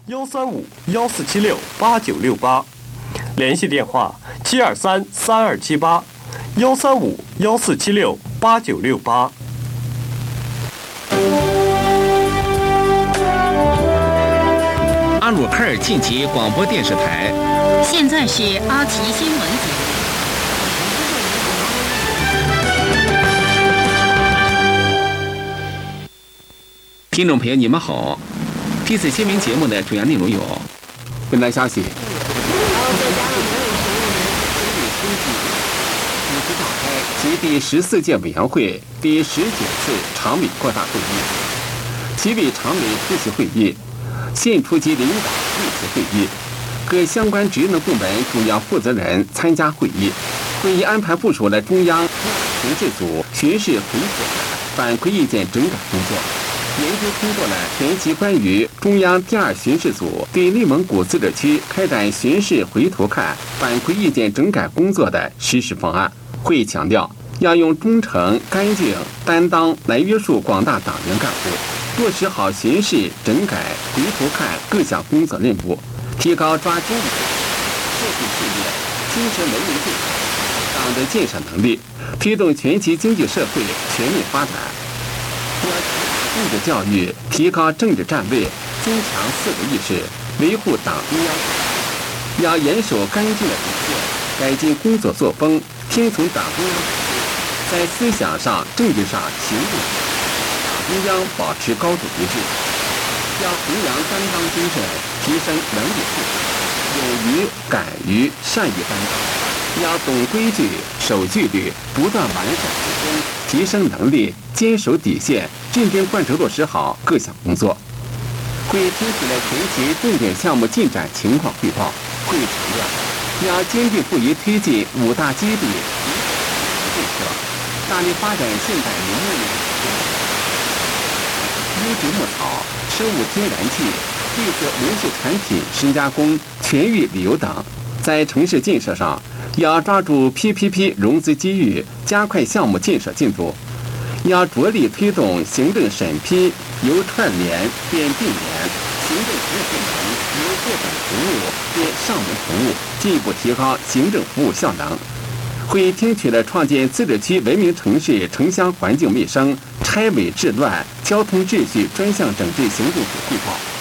135-1476-8968，联系电话723-3278，135-1476-8968。 阿鲁科尔沁旗广播电视台， 现在是阿奇新闻节目。 听众朋友，你们好。这次新闻节目的主要内容有：本台消息，召开其第14届委员会第19次常委扩大会议，其委常委出席会议，县处级领导出席会议，各相关职能部门主要负责人参加会议。会议安排部署了中央巡视组巡视回复反馈意见整改工作。研究通过了全期关于中央第2巡视组对内蒙古自治区开展巡视回头看反馈意见整改工作的实施方案。会议强调，要用忠诚、干净、担当来约束广大党员干部，落实好巡视、整改、回头看各项工作任务，提高抓经济、社会事业、精神文明进程、党的建设能力，推动全期经济社会全面发展。政治教育，提高政治站位，增强自我意识，维护党中央。要严守干净的底线，改进工作作风，听从党中央，在思想上、政治上、行动上，党中央保持高度一致。要弘扬担当精神，提升能力素质，勇于、敢于、善于担当。要懂规矩、守纪律，不断完善自身，提升能力，坚守底线，认真贯彻落实好各项工作。会议听取了全期重点项目进展情况汇报。会议强调，要坚定不移推进5大基地建设，大力发展现代农牧业，优质牧草、生物天然气、绿色零售产品深加工、全域旅游等。在城市建设上，要抓住 PPP 融资机遇，加快项目建设进度。要着力推动行政审批由串联变并联，行政服务部门由部本服务变上门服务，进一步提高行政服务效能。会议听取了创建自治区文明城市城乡环境卫生、拆违治乱、交通秩序专项整治行动组汇报。